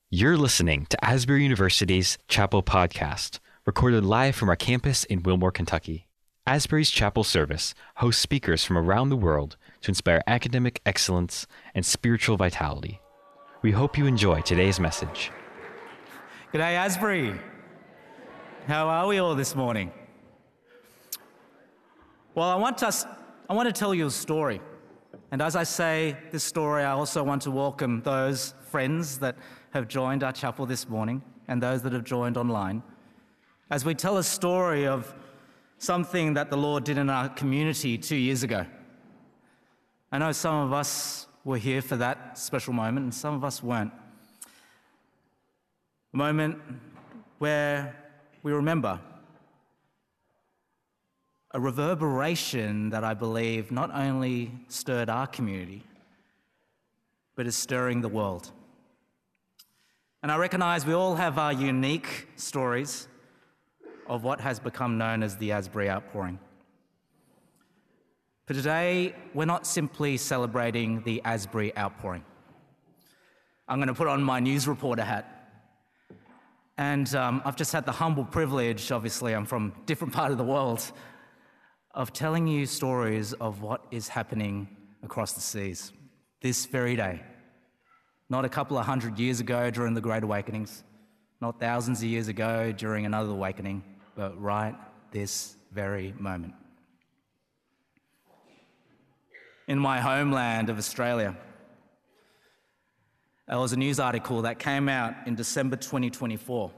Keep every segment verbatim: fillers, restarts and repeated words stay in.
You're listening to Asbury University's Chapel Podcast, recorded live from our campus in Wilmore, Kentucky. Asbury's Chapel Service hosts speakers from around the world to inspire academic excellence and spiritual vitality. We hope you enjoy today's message. G'day, Asbury. How are we all this morning? Well, I want us, I want to tell you a story. And as I say this story, I also want to welcome those friends that have joined our chapel this morning and those that have joined online as we tell a story of something that the Lord did in our community two years ago. I know some of us were here for that special moment and some of us weren't. A moment where we remember a reverberation that I believe not only stirred our community, but is stirring the world. And I recognize we all have our unique stories of what has become known as the Asbury Outpouring. But today, we're not simply celebrating the Asbury Outpouring. I'm going to put on my news reporter hat. And um, I've just had the humble privilege, obviously I'm from a different part of the world, of telling you stories of what is happening across the seas this very day. Not a couple of hundred years ago during the Great Awakenings, not thousands of years ago during another awakening, but right this very moment. In my homeland of Australia, there was a news article that came out in December twenty twenty-four,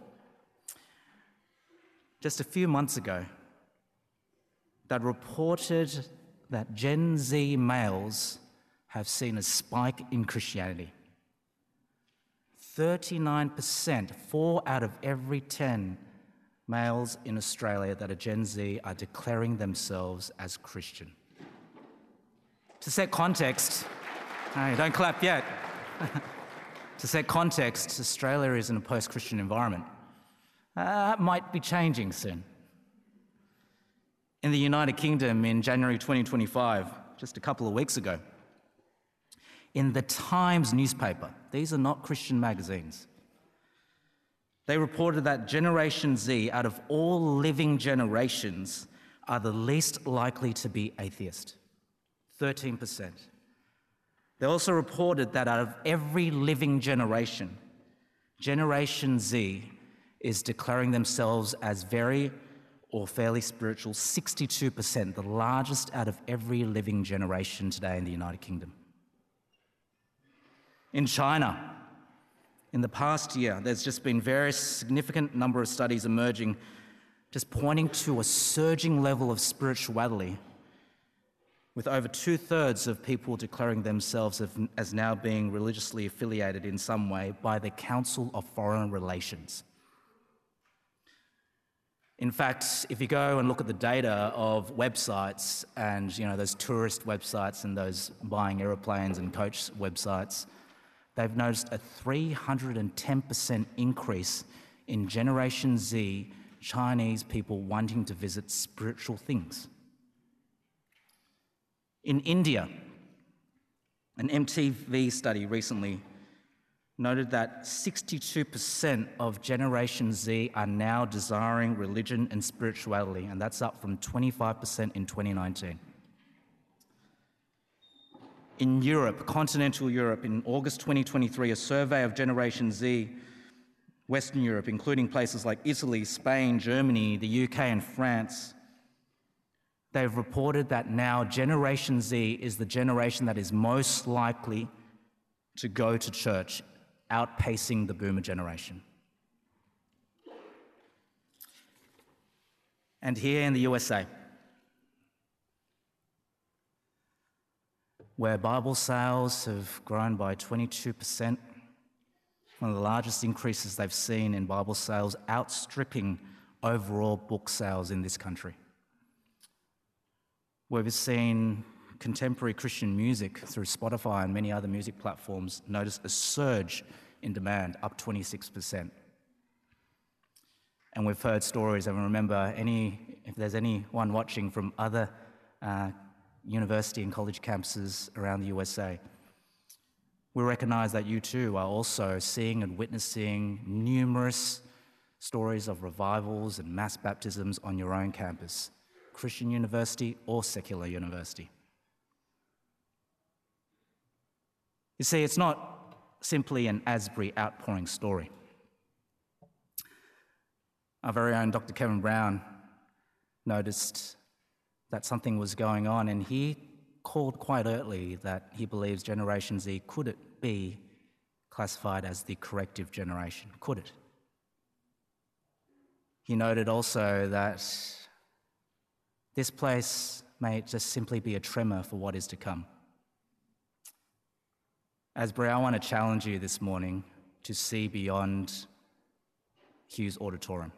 just a few months ago, that reported that Gen Z males have seen a spike in Christianity. thirty-nine percent, four out of every ten males in Australia that are Gen Z are declaring themselves as Christian. To set context, hey, don't clap yet. To set context, Australia is in a post-Christian environment. Uh, that might be changing soon. In the United Kingdom in January twenty twenty-five, just a couple of weeks ago, in the Times newspaper, these are not Christian magazines, they reported that Generation Z, out of all living generations, are the least likely to be atheist, thirteen percent. They also reported that out of every living generation, Generation Z is declaring themselves as very or fairly spiritual, sixty-two percent, the largest out of every living generation today in the United Kingdom. In China, in the past year, there's just been very significant number of studies emerging just pointing to a surging level of spirituality, with over two-thirds of people declaring themselves as now being religiously affiliated in some way by the Council of Foreign Relations. In fact, if you go and look at the data of websites and, you know, those tourist websites and those buying aeroplanes and coach websites, they've noticed a three hundred ten percent increase in Generation Z Chinese people wanting to visit spiritual things. In India, an M T V study recently noted that sixty-two percent of Generation Z are now desiring religion and spirituality, and that's up from twenty-five percent in twenty nineteen. In Europe, continental Europe, in August twenty twenty-three, a survey of Generation Z, Western Europe, including places like Italy, Spain, Germany, the U K, and France, they've reported that now Generation Z is the generation that is most likely to go to church, outpacing the boomer generation. And here in the U S A, where Bible sales have grown by twenty-two percent, one of the largest increases they've seen in Bible sales, outstripping overall book sales in this country. We've seen contemporary Christian music through Spotify and many other music platforms notice a surge in demand, up twenty-six percent. And we've heard stories, and remember, any if there's anyone watching from other uh, university and college campuses around the U S A, We recognize that you too are also seeing and witnessing numerous stories of revivals and mass baptisms on your own campus, Christian university or secular university. You see, it's not simply an Asbury outpouring story. Our very own Doctor Kevin Brown noticed that something was going on, and he called quite early that he believes Generation Z could it be classified as the corrective generation. Could it? He noted also that this place may just simply be a tremor for what is to come. Asbury, I want to challenge you this morning to see beyond Hughes Auditorium.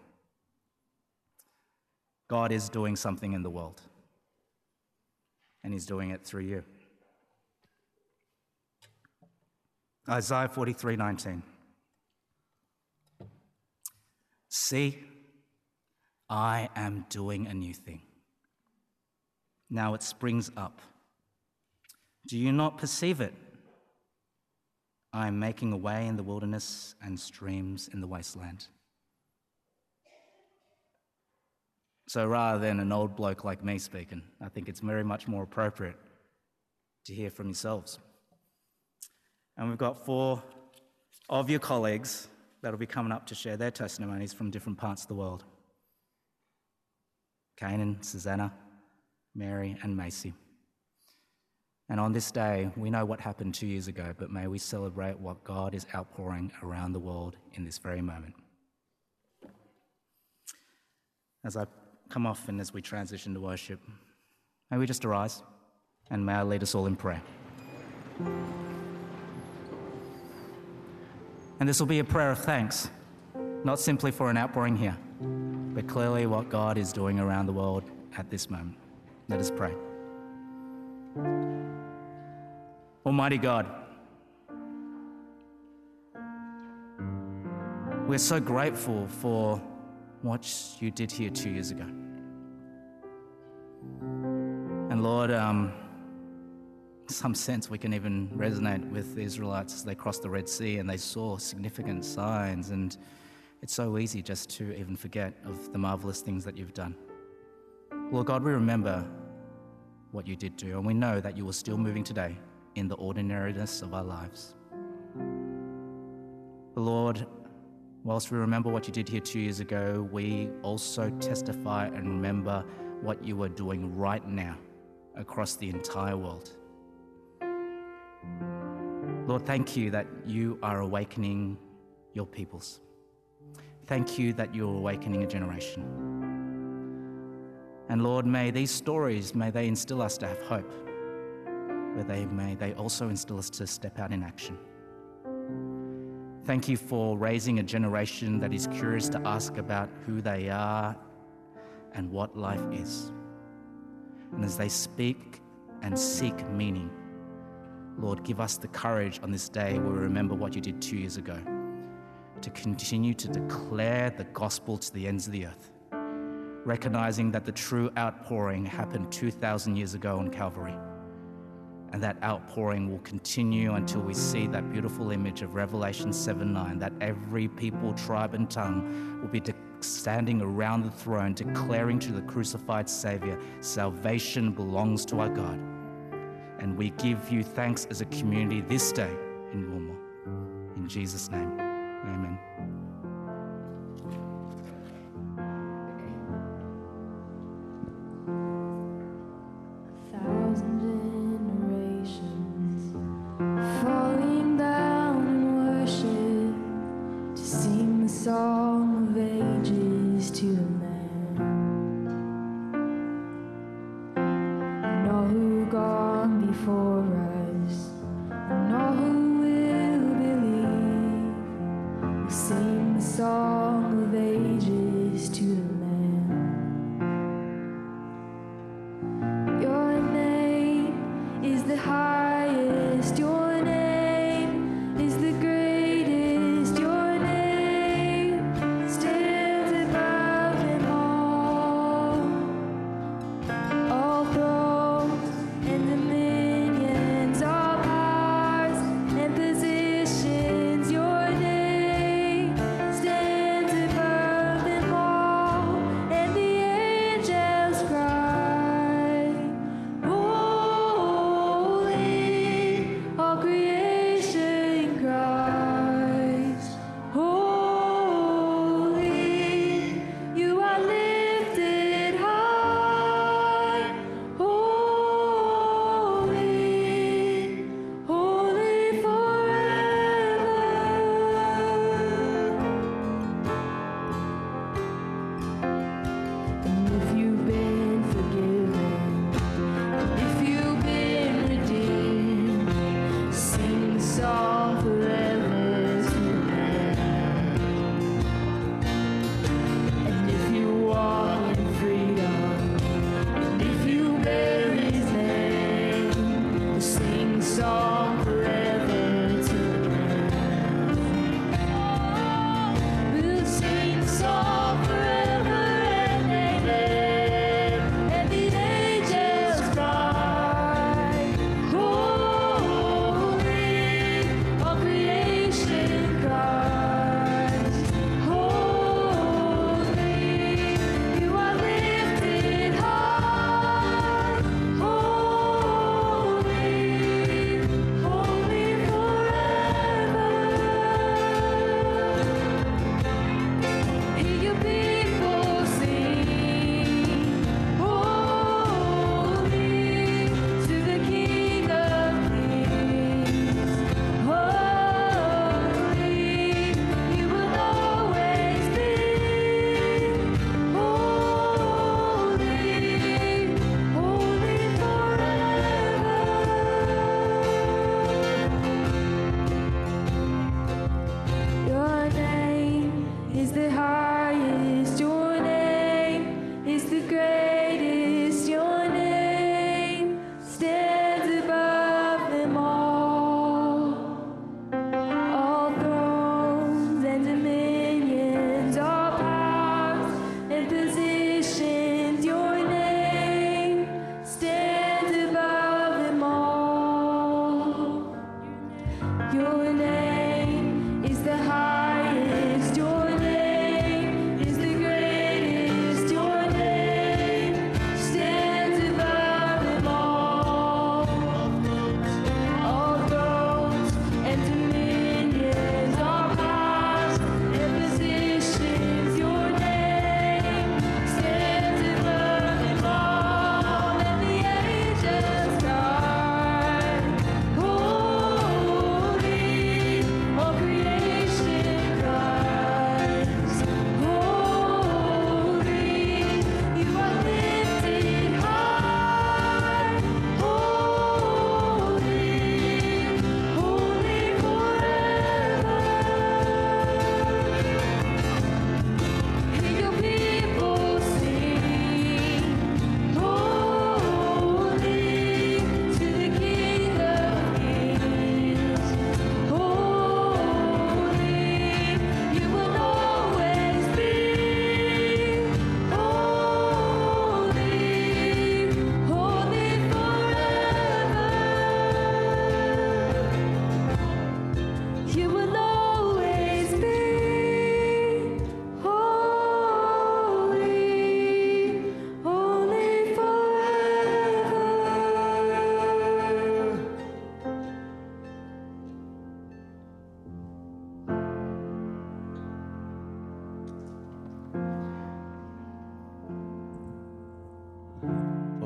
God is doing something in the world, and he's doing it through you. Isaiah forty-three nineteen. See, I am doing a new thing. Now it springs up. Do you not perceive it? I am making a way in the wilderness and streams in the wasteland. So rather than an old bloke like me speaking, I think it's very much more appropriate to hear from yourselves. And we've got four of your colleagues that'll be coming up to share their testimonies from different parts of the world. Kanan, Susanna, Mary, and Macy. And on this day, we know what happened two years ago, but may we celebrate what God is outpouring around the world in this very moment. As I come off and as we transition to worship, may we just arise and may I lead us all in prayer. And this will be a prayer of thanks, not simply for an outpouring here, but clearly what God is doing around the world at this moment. Let us pray. Almighty God, we're so grateful for what you did here two years ago. And Lord, um, in some sense we can even resonate with the Israelites as they crossed the Red Sea and they saw significant signs, and it's so easy just to even forget of the marvelous things that you've done. Lord God, we remember what you did do, and we know that you are still moving today in the ordinariness of our lives. But Lord, whilst we remember what you did here two years ago, we also testify and remember what you are doing right now across the entire world. Lord, thank you that you are awakening your peoples. Thank you that you're awakening a generation. And Lord, may these stories, may they instill us to have hope, but they may they also instill us to step out in action. Thank you for raising a generation that is curious to ask about who they are and what life is. And as they speak and seek meaning, Lord, give us the courage on this day where we remember what you did two years ago, to continue to declare the gospel to the ends of the earth, recognizing that the true outpouring happened two thousand years ago on Calvary. And that outpouring will continue until we see that beautiful image of Revelation seven nine, that every people, tribe, and tongue will be de- standing around the throne, declaring to the crucified Savior, salvation belongs to our God. And we give you thanks as a community this day in Wilmore. In Jesus' name, amen. Song of ages to the Lamb. And all who gone before us, and all who will believe, will sing the song of ages to the Lamb. Your name is the highest, your name is the greatest, your and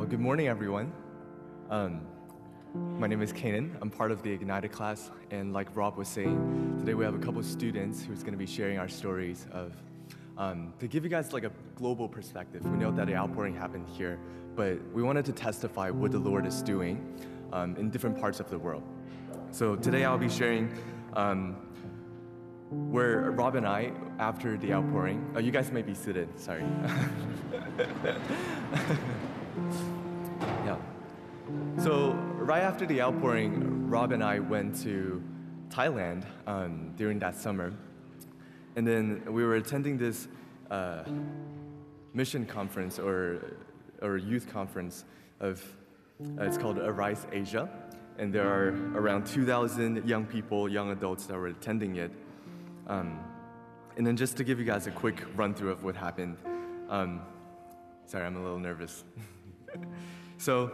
Well, good morning, everyone. Um, my name is Kanan. I'm part of the Ignited class, and like Rob was saying, today we have a couple of students who's going to be sharing our stories of, um, to give you guys like a global perspective. We know that the outpouring happened here, but we wanted to testify what the Lord is doing um, in different parts of the world. So today I'll be sharing um, where Rob and I, after the outpouring, oh, you guys may be seated, sorry. Yeah. So right after the outpouring, Rob and I went to Thailand um, during that summer. And then we were attending this uh, mission conference or, or youth conference of, uh, it's called Arise Asia. And there are around two thousand young people, young adults that were attending it. Um, and then just to give you guys a quick run through of what happened. Um, sorry, I'm a little nervous. So,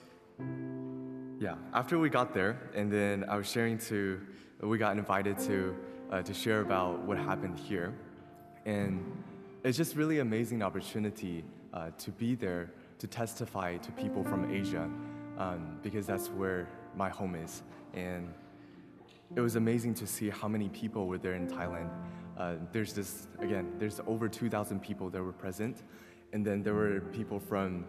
yeah, after we got there, and then I was sharing to, we got invited to uh, to share about what happened here. And it's just really amazing opportunity uh, to be there to testify to people from Asia, um, because that's where my home is. And it was amazing to see how many people were there in Thailand. Uh, there's this, again, there's over two thousand people that were present. And then there were people from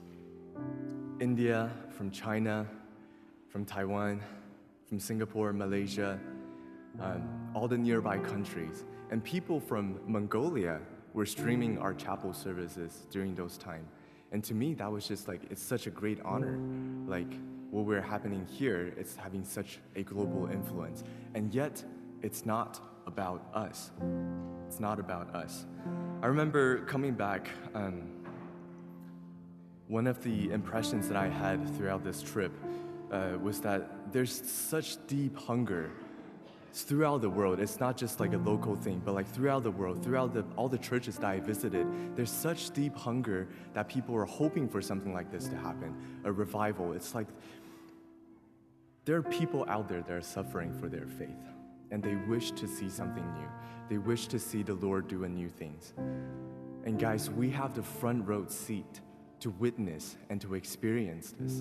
India, from China, from Taiwan, from Singapore, Malaysia, um, all the nearby countries. And people from Mongolia were streaming our chapel services during those times. And to me, that was just like, it's such a great honor. Like, what we're happening here, it's having such a global influence. And yet, it's not about us. It's not about us. I remember coming back, um, one of the impressions that I had throughout this trip uh, was that there's such deep hunger throughout the world. It's not just like a local thing, but like throughout the world, throughout the, all the churches that I visited, there's such deep hunger that people are hoping for something like this to happen, a revival. It's like there are people out there that are suffering for their faith, and they wish to see something new. They wish to see the Lord do a new things. And guys, we have the front row seat to witness and to experience this.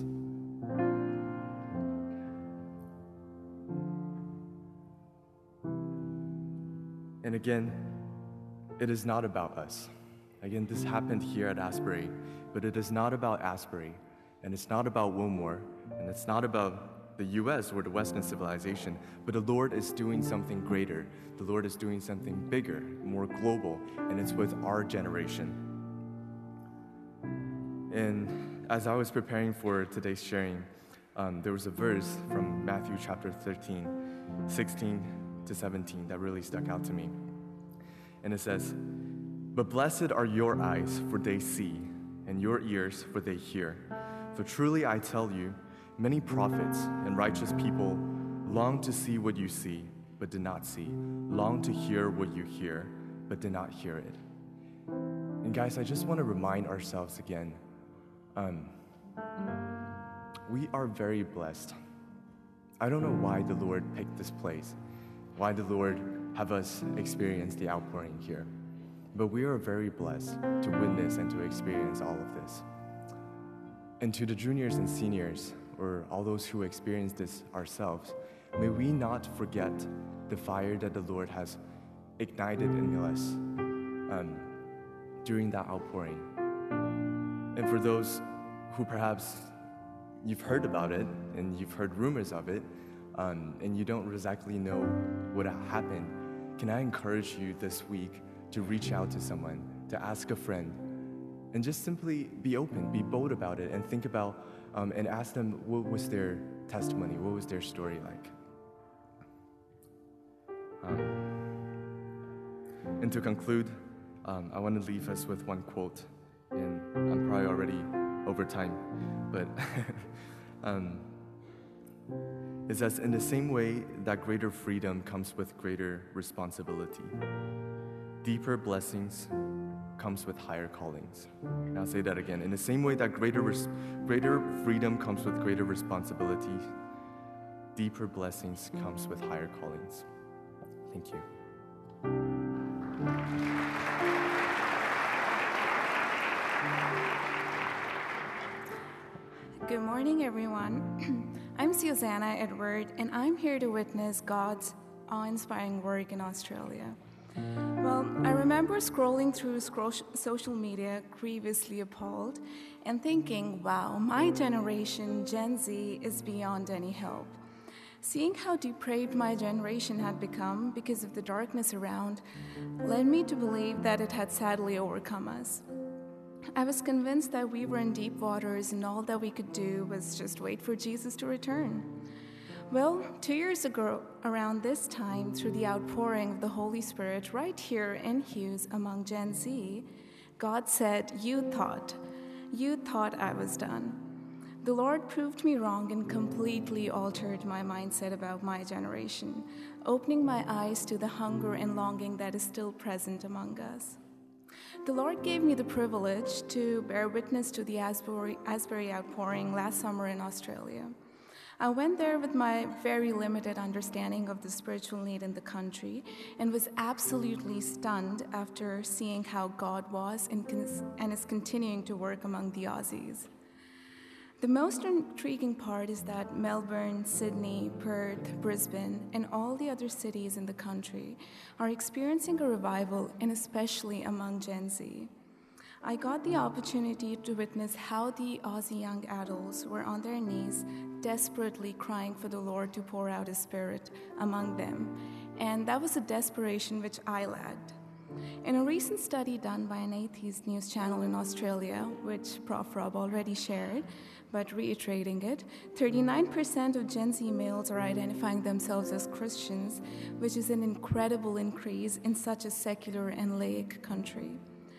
And again, it is not about us. Again, this happened here at Asbury, but it is not about Asbury, and it's not about Wilmore, and it's not about the U S or the Western civilization, but the Lord is doing something greater. The Lord is doing something bigger, more global, and it's with our generation. And as I was preparing for today's sharing, um, there was a verse from Matthew chapter thirteen, sixteen to seventeen that really stuck out to me. And it says, "But blessed are your eyes, for they see, and your ears, for they hear. For truly I tell you, many prophets and righteous people long to see what you see, but did not see, long to hear what you hear, but did not hear it." And guys, I just want to remind ourselves again, um, we are very blessed. I don't know why the Lord picked this place, why the Lord have us experience the outpouring here, but we are very blessed to witness and to experience all of this. And to the juniors and seniors, or all those who experience this ourselves, may we not forget the fire that the Lord has ignited in us um, during that outpouring. And for those who perhaps you've heard about it and you've heard rumors of it, um, and you don't exactly know what happened, can I encourage you this week to reach out to someone, to ask a friend, and just simply be open, be bold about it, and think about um, and ask them what was their testimony, what was their story like. Um, and to conclude, um, I want to leave us with one quote, and I'm probably already over time, but um, it says, "In the same way that greater freedom comes with greater responsibility, deeper blessings comes with higher callings." And I'll say that again. In the same way that greater res- greater freedom comes with greater responsibility, deeper blessings comes with higher callings. Thank you. morning, everyone. I'm Susanna Edward, and I'm here to witness God's awe-inspiring work in Australia. Well, I remember scrolling through scroll- social media, grievously appalled, and thinking, wow, my generation, Gen Z, is beyond any help. Seeing how depraved my generation had become because of the darkness around led me to believe that it had sadly overcome us. I was convinced that we were in deep waters and all that we could do was just wait for Jesus to return. Well, two years ago, around this time, through the outpouring of the Holy Spirit right here in Hughes among Gen Z, God said, you thought, you thought I was done. The Lord proved me wrong and completely altered my mindset about my generation, opening my eyes to the hunger and longing that is still present among us. The Lord gave me the privilege to bear witness to the Asbury, Asbury outpouring last summer in Australia. I went there with my very limited understanding of the spiritual need in the country and was absolutely stunned after seeing how God was and, cons- and is continuing to work among the Aussies. The most intriguing part is that Melbourne, Sydney, Perth, Brisbane, and all the other cities in the country are experiencing a revival, and especially among Gen Z. I got the opportunity to witness how the Aussie young adults were on their knees, desperately crying for the Lord to pour out His Spirit among them, and that was a desperation which I lacked. In a recent study done by an atheist news channel in Australia, which Professor Rob already shared, but reiterating it, thirty-nine percent of Gen Z males are identifying themselves as Christians, which is an incredible increase in such a secular and laic country.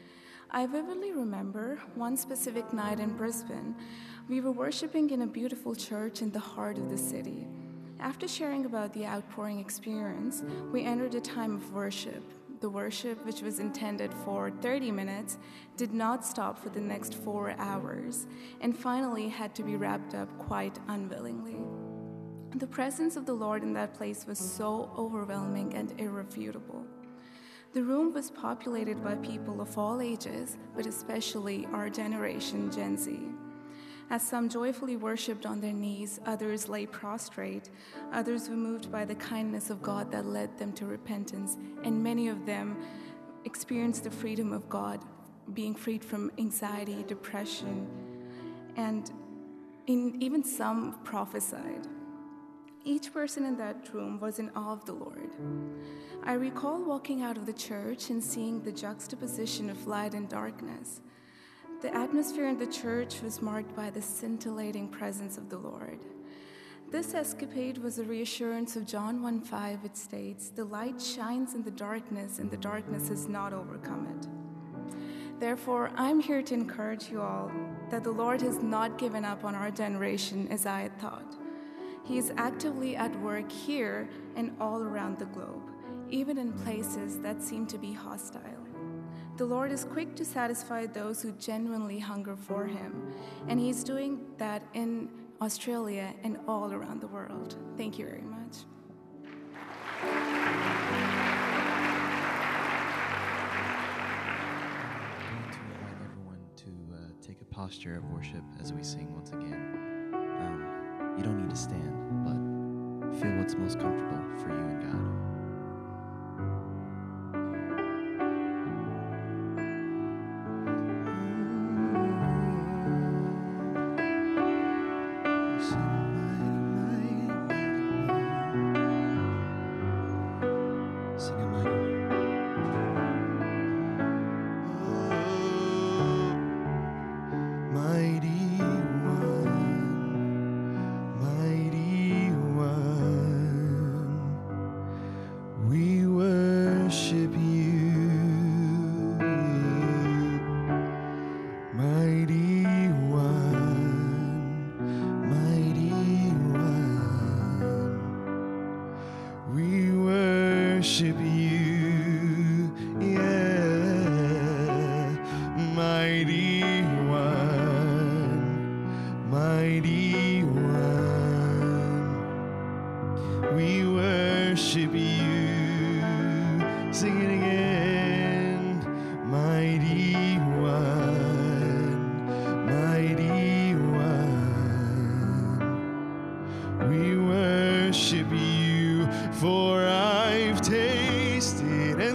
I vividly remember one specific night in Brisbane. We were worshiping in a beautiful church in the heart of the city. After sharing about the outpouring experience, we entered a time of worship. The worship, which was intended for thirty minutes, did not stop for the next four hours, and finally had to be wrapped up quite unwillingly. The presence of the Lord in that place was so overwhelming and irrefutable. The room was populated by people of all ages, but especially our generation, Gen Z. As some joyfully worshipped on their knees, others lay prostrate, others were moved by the kindness of God that led them to repentance, and many of them experienced the freedom of God, being freed from anxiety, depression, and in, even some prophesied. Each person in that room was in awe of the Lord. I recall walking out of the church and seeing the juxtaposition of light and darkness. The atmosphere in the church was marked by the scintillating presence of the Lord. This escapade was a reassurance of John one five, which states, "The light shines in the darkness, and the darkness has not overcome it." Therefore, I'm here to encourage you all that the Lord has not given up on our generation as I had thought. He is actively at work here and all around the globe, even in places that seem to be hostile. The Lord is quick to satisfy those who genuinely hunger for Him, and He's doing that in Australia and all around the world. Thank you very much. I'm going to invite everyone to uh, take a posture of worship as we sing once again. Um, you don't need to stand, but feel what's most comfortable for you and God.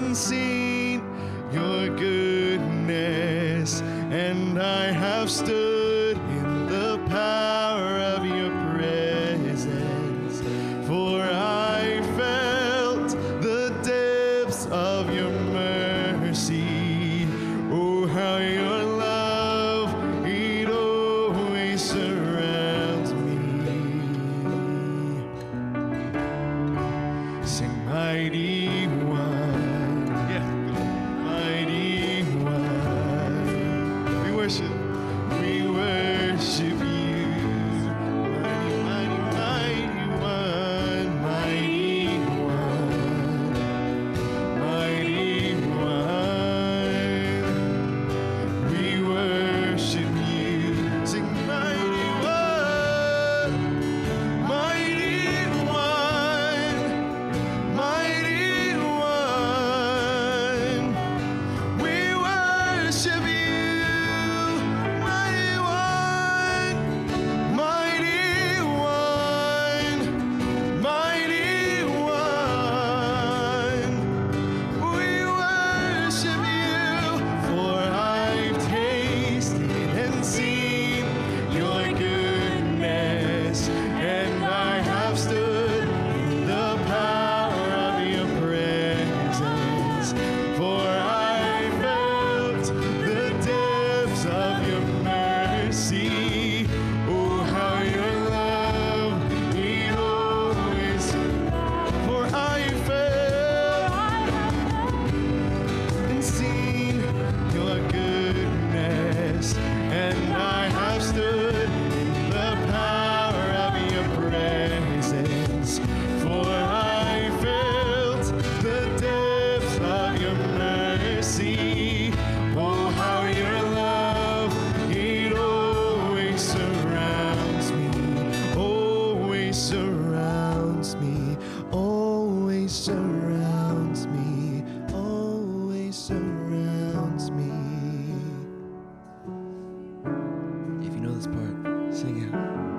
and seen your goodness, and I have stood in the power of your presence, for I felt the depths of your mercy. Oh, how your love, it always surrounds me. Sing, mighty one, yeah, mighty one. We worship, we worship you. Mighty, mighty, mighty one, mighty one, mighty one. We worship you. Sing, mighty one, mighty one, mighty one. We worship you, mighty one, mighty one, mighty one. We worship you, for I've tasted and seen your goodness, and I have stood in the power of your presence, for I felt the depths of your mercy. Oh, how your love, it always, for I felt and seen your goodness, and I have stood in the power of your presence, for I felt the depths of your mercy. Oh, how your love, it always surrounds me, always surrounds me, always surrounds me, always surrounds me. If you know this part, sing it.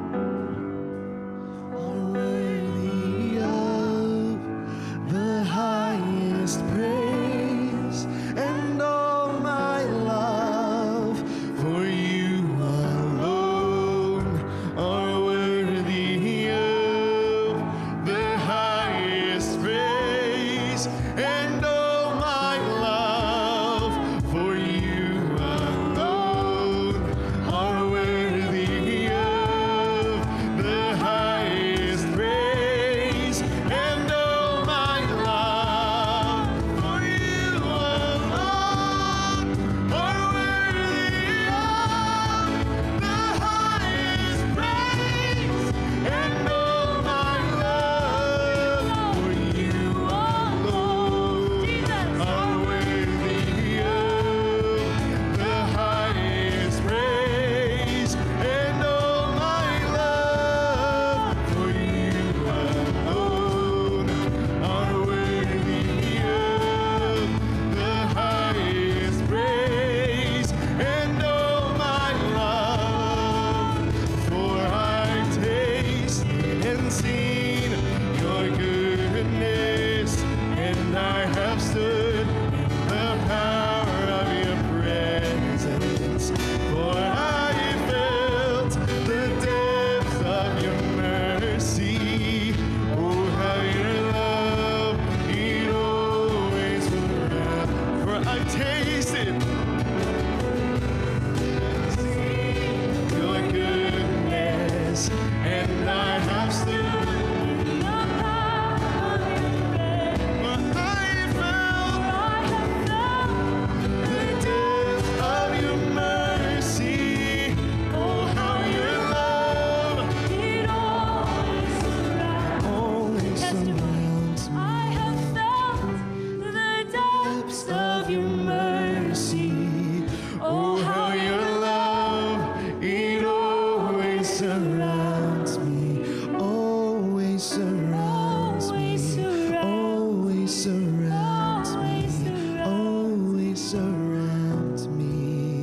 Are worthy of the highest praise, and all my love for you alone are worthy of the highest praise, and all my love for you alone are worthy of the highest praise, and all my love for you alone are worthy of the highest praise, and all my love for you alone are worthy of the highest praise, and all my love for you alone are worthy of the highest praise, and all my love, for I've tasted and seen your goodness, and I have stood in the power of your presence, for I felt the depths of your mercy. Oh, how your love, it always surrounds. For I've tasted and seen your goodness, and I have stood. For I felt the depths of your mercy. Oh, how your love, always surrounds me. Depths of your mercy. Oh, how your love, it always surrounds me, always surrounds me, always surrounds me, always surrounds me.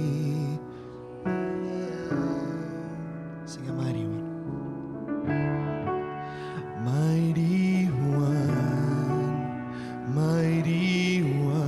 Sing a mighty one. Mighty one, mighty one.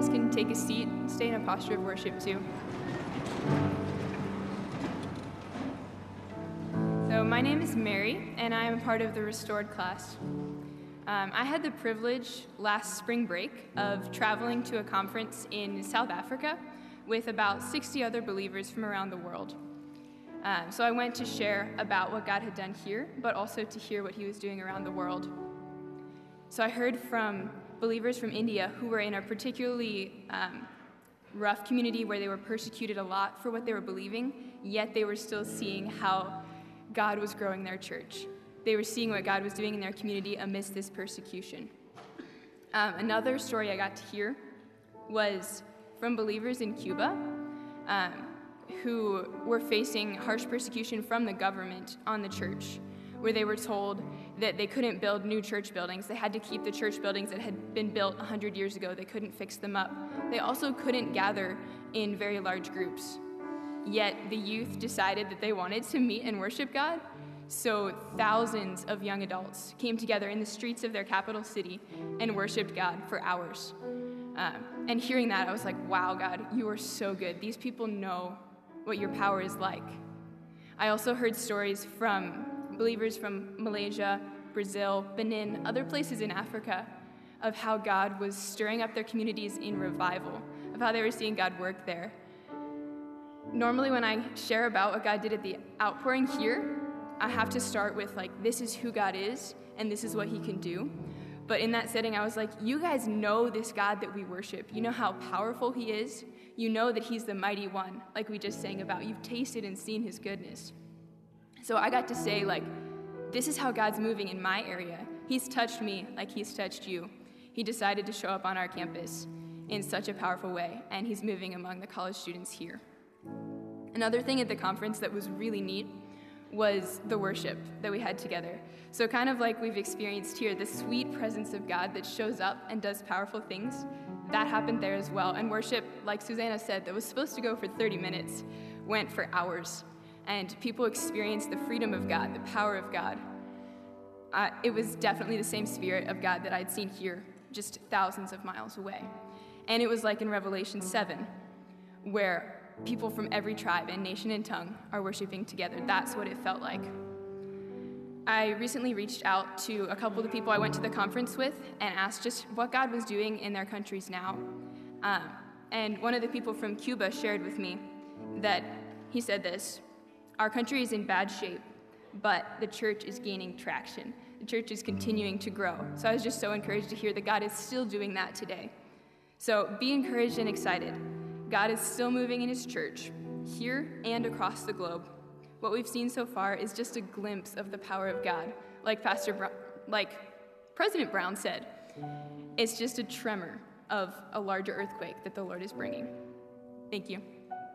guys can take a seat, stay in a posture of worship too. So my name is Mary, and I am a part of the Restored class. Um, I had the privilege last spring break of traveling to a conference in South Africa with about sixty other believers from around the world. Um, so I went to share about what God had done here, but also to hear what he was doing around the world. So I heard from believers from India who were in a particularly um, rough community where they were persecuted a lot for what they were believing, yet they were still seeing how God was growing their church. They were seeing what God was doing in their community amidst this persecution. Um, another story I got to hear was from believers in Cuba um, who were facing harsh persecution from the government on the church, where they were told that they couldn't build new church buildings. They had to keep the church buildings that had been built one hundred years ago. They couldn't fix them up. They also couldn't gather in very large groups. Yet the youth decided that they wanted to meet and worship God, so thousands of young adults came together in the streets of their capital city and worshiped God for hours. Um, and hearing that, I was like, wow, God, you are so good. These people know what your power is like. I also heard stories from believers from Malaysia, Brazil, Benin, other places in Africa, of how God was stirring up their communities in revival, of how they were seeing God work there. Normally when I share about what God did at the outpouring here, I have to start with like, this is who God is, and this is what he can do. But in that setting, I was like, you guys know this God that we worship. You know how powerful he is. You know that he's the mighty one, like we just sang about. You've tasted and seen his goodness. So I got to say, like, this is how God's moving in my area. He's touched me like he's touched you. He decided to show up on our campus in such a powerful way, and he's moving among the college students here. Another thing at the conference that was really neat was the worship that we had together. So kind of like we've experienced here, the sweet presence of God that shows up and does powerful things, that happened there as well. And worship, like Susanna said, that was supposed to go for thirty minutes, went for hours. And people experienced the freedom of God, the power of God. Uh, it was definitely the same spirit of God that I'd seen here, just thousands of miles away. And it was like in Revelation seven, where people from every tribe and nation and tongue are worshiping together. That's what it felt like. I recently reached out to a couple of the people I went to the conference with and asked just what God was doing in their countries now. Um, and one of the people from Cuba shared with me that he said this: our country is in bad shape, but the church is gaining traction. The church is continuing to grow. So I was just so encouraged to hear that God is still doing that today. So be encouraged and excited. God is still moving in his church, here and across the globe. What we've seen so far is just a glimpse of the power of God. Like Pastor Brown, like President Brown said, it's just a tremor of a larger earthquake that the Lord is bringing. Thank you.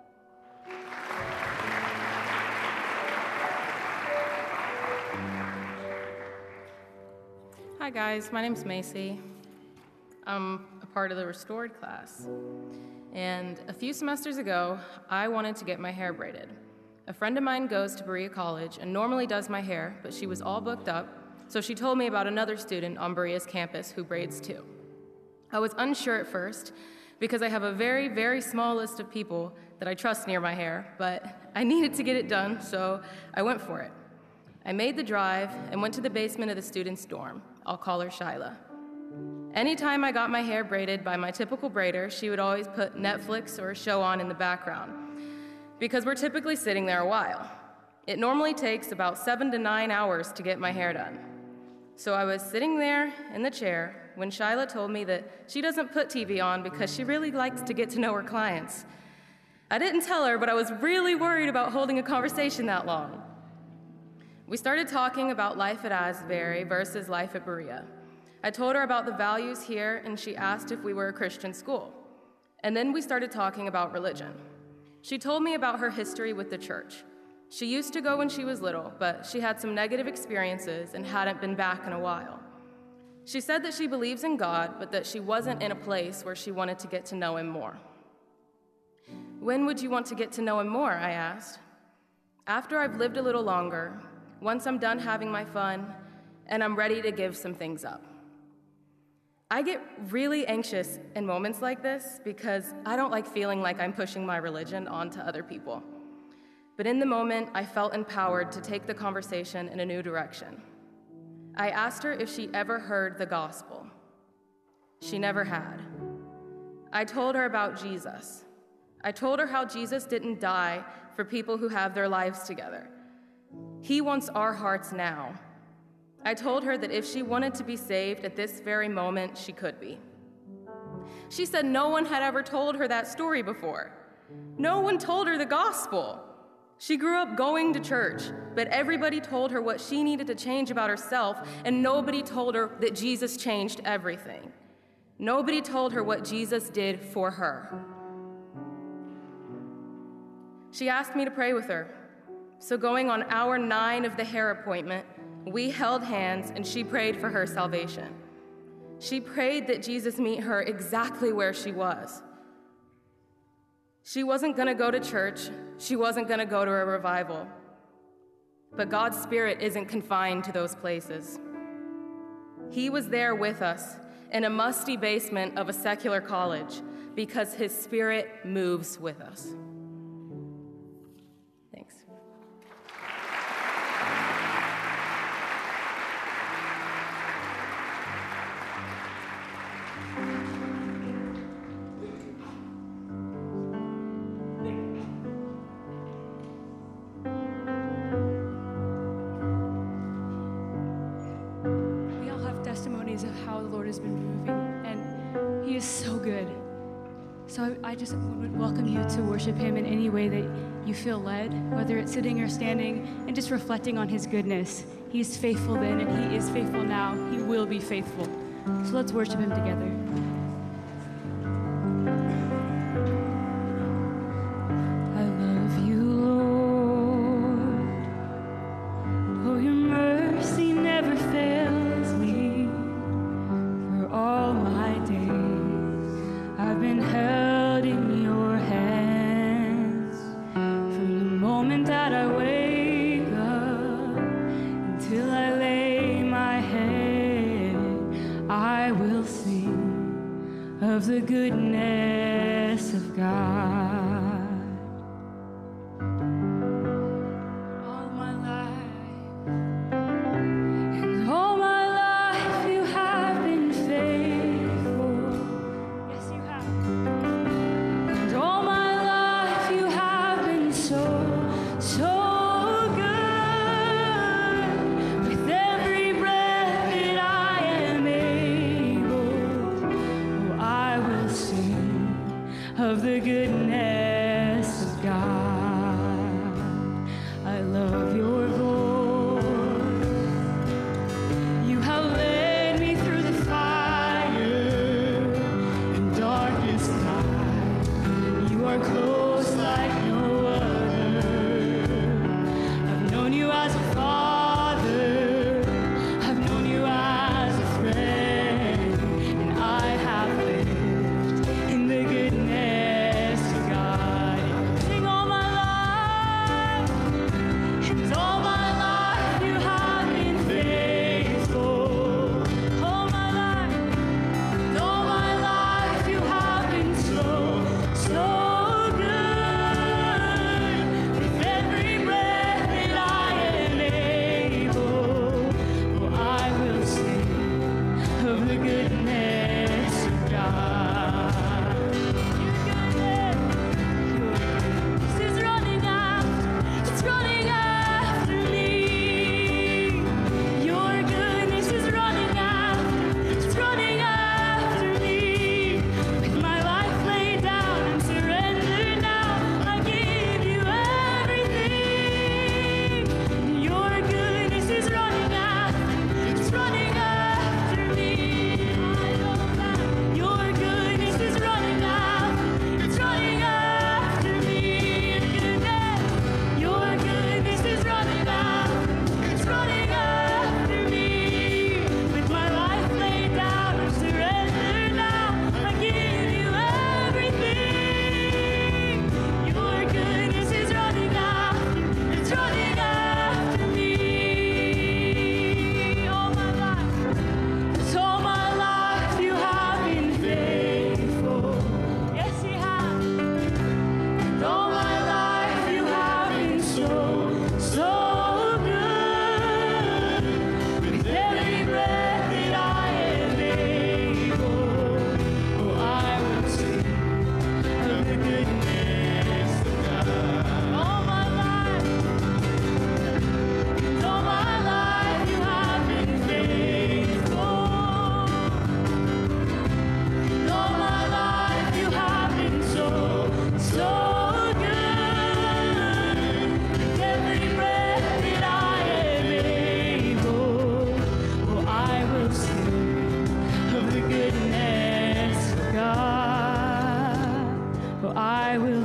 Hi guys, my name's Macy. I'm a part of the Restored class. And a few semesters ago, I wanted to get my hair braided. A friend of mine goes to Berea College and normally does my hair, but she was all booked up, so she told me about another student on Berea's campus who braids too. I was unsure at first because I have a very, very small list of people that I trust near my hair, but I needed to get it done, so I went for it. I made the drive and went to the basement of the student's dorm. I'll call her Shyla. Anytime I got my hair braided by my typical braider, she would always put Netflix or a show on in the background, because we're typically sitting there a while. It normally takes about seven to nine hours to get my hair done. So I was sitting there in the chair when Shyla told me that she doesn't put T V on because she really likes to get to know her clients. I didn't tell her, but I was really worried about holding a conversation that long. We started talking about life at Asbury versus life at Berea. I told her about the values here, and she asked if we were a Christian school. And then we started talking about religion. She told me about her history with the church. She used to go when she was little, but she had some negative experiences and hadn't been back in a while. She said that she believes in God, but that she wasn't in a place where she wanted to get to know him more. When would you want to get to know him more? I asked. After I've lived a little longer, once I'm done having my fun, and I'm ready to give some things up. I get really anxious in moments like this because I don't like feeling like I'm pushing my religion onto other people. But in the moment, I felt empowered to take the conversation in a new direction. I asked her if she ever heard the gospel. She never had. I told her about Jesus. I told her how Jesus didn't die for people who have their lives together. He wants our hearts now. I told her that if she wanted to be saved at this very moment, she could be. She said no one had ever told her that story before. No one told her the gospel. She grew up going to church, but everybody told her what she needed to change about herself, and nobody told her that Jesus changed everything. Nobody told her what Jesus did for her. She asked me to pray with her. So going on hour nine of the hair appointment, we held hands and she prayed for her salvation. She prayed that Jesus meet her exactly where she was. She wasn't gonna go to church. She wasn't gonna go to a revival. But God's Spirit isn't confined to those places. He was there with us in a musty basement of a secular college because his Spirit moves with us. Thanks. We all have testimonies of how the Lord has been moving, and he is so good. So I I just would welcome you to worship him in any way that you feel led, whether it's sitting or standing, and just reflecting on his goodness. He's faithful then, and he is faithful now. He will be faithful. So let's worship him together. I love you, Lord. Oh, your mercy never fails me. For all my days, I've been held in your hands. From the moment that I wake up until I lay my head, I will sing of the goodness of God. All my life, and all my life you have been faithful. Yes, you have. And all my life you have been so, so good. With every breath that I am able, oh, I will sing of the goodness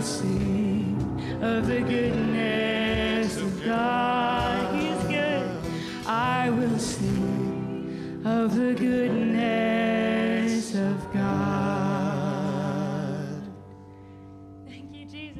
sing of the goodness of God. He is good. I will sing of the goodness of God. Thank you, Jesus.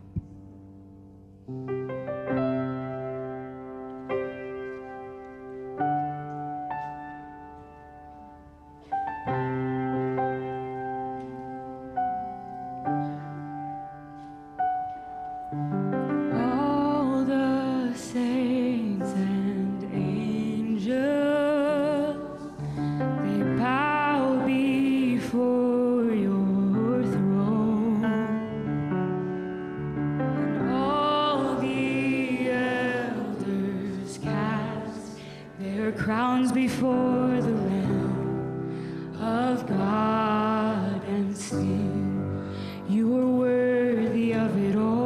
All the saints and angels, they bow before your throne, and all the elders cast their crowns before the Lamb of God and sing, you are worthy of it all.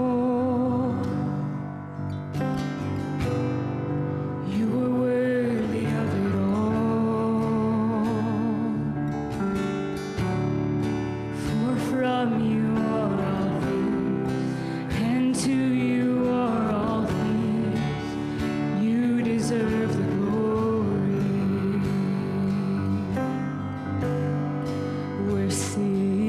You are worthy of it all. For from you are all things, and to you are all things. You deserve the glory. We're singing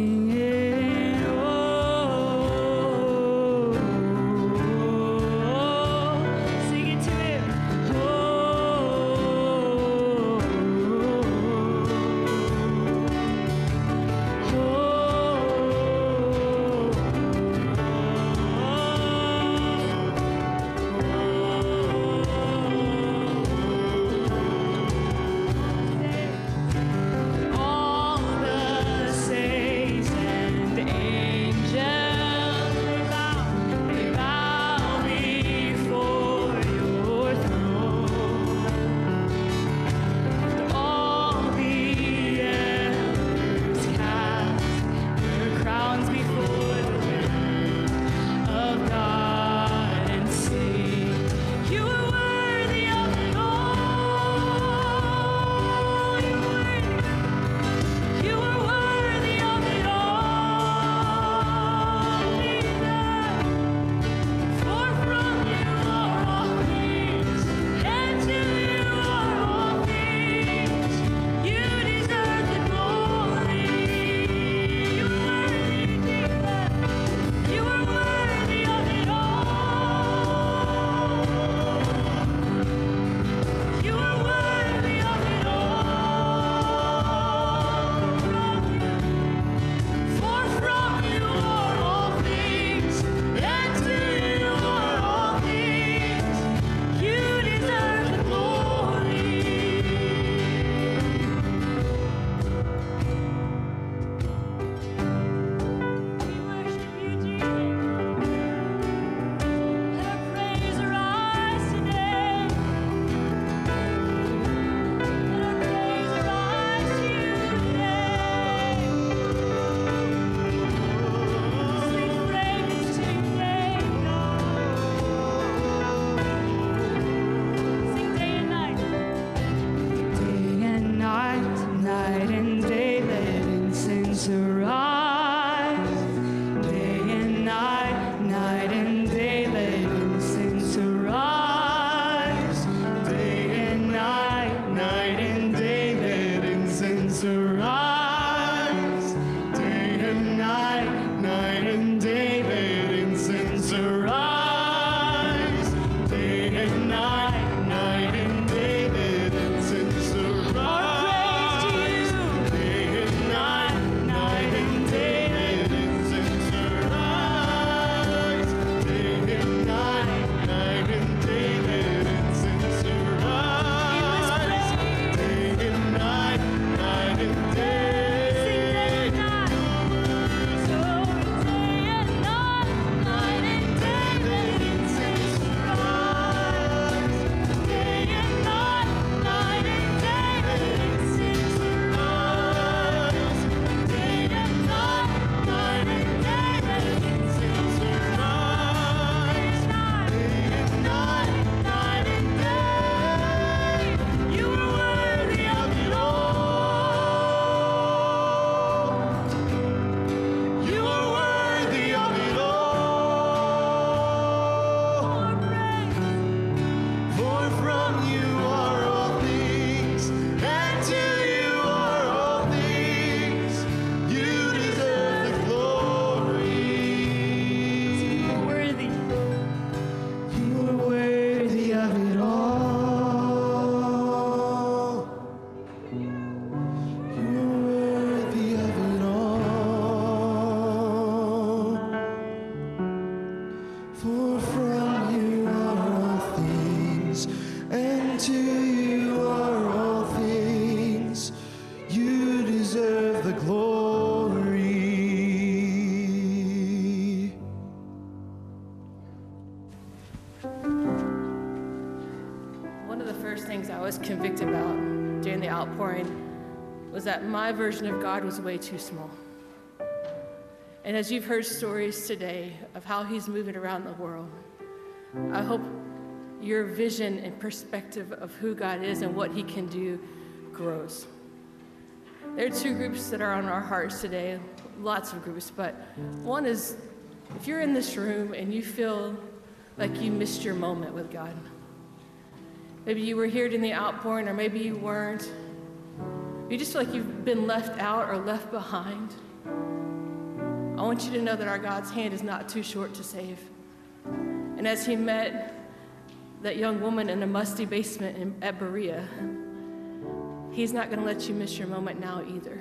was convicted about during the outpouring was that my version of God was way too small. And as you've heard stories today of how he's moving around the world, I hope your vision and perspective of who God is and what he can do grows. There are two groups that are on our hearts today, lots of groups, but one is if you're in this room and you feel like you missed your moment with God. Maybe you were here in the outpouring, or maybe you weren't. You just feel like you've been left out or left behind. I want you to know that our God's hand is not too short to save. And as he met that young woman in a musty basement in, at Berea, he's not going to let you miss your moment now either.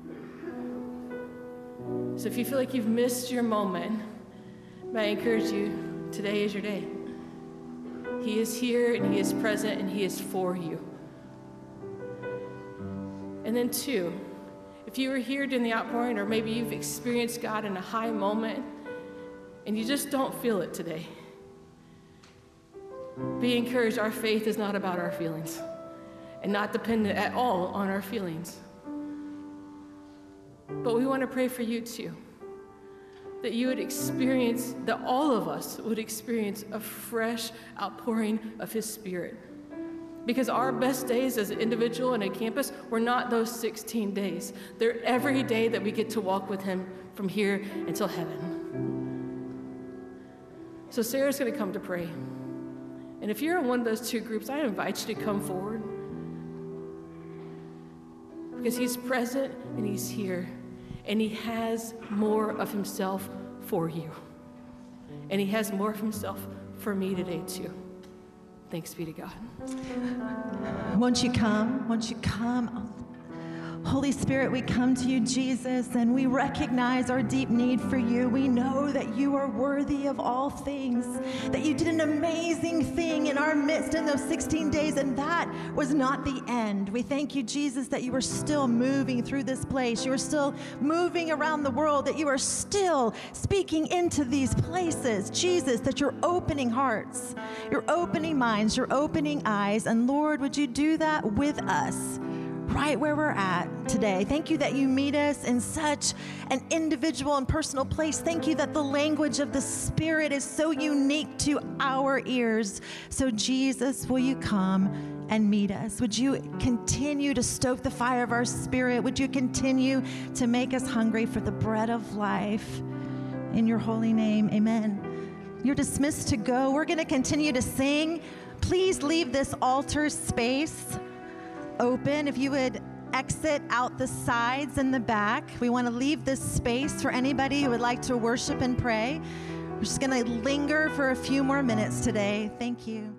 So if you feel like you've missed your moment, may I encourage you, today is your day. He is here and he is present and he is for you. And then two, if you were here during the outpouring, or maybe you've experienced God in a high moment and you just don't feel it today, be encouraged. Our faith is not about our feelings and not dependent at all on our feelings. But we want to pray for you too, that you would experience, that all of us would experience a fresh outpouring of his Spirit. Because our best days as an individual and a campus were not those sixteen days. They're every day that we get to walk with him from here until heaven. So Sarah's going to come to pray. And if you're in one of those two groups, I invite you to come forward. Because he's present and he's here. And he has more of himself for you. And he has more of himself for me today too. Thanks be to God. Won't you come? Won't you come? Holy Spirit, we come to you, Jesus, and we recognize our deep need for you. We know that you are worthy of all things, that you did an amazing thing in our midst in those sixteen days, and that was not the end. We thank you, Jesus, that you are still moving through this place. You are still moving around the world, that you are still speaking into these places. Jesus, that you're opening hearts, you're opening minds, you're opening eyes, and Lord, would you do that with us? Right where we're at today. Thank you that you meet us in such an individual and personal place. Thank you that the language of the Spirit is so unique to our ears. So Jesus, will you come and meet us? Would you continue to stoke the fire of our spirit? Would you continue to make us hungry for the bread of life? In your holy name, amen. You're dismissed to go. We're going to continue to sing. Please leave this altar space open. If you would exit out the sides and the back. We want to leave this space for anybody who would like to worship and pray. We're just going to linger for a few more minutes today. Thank you.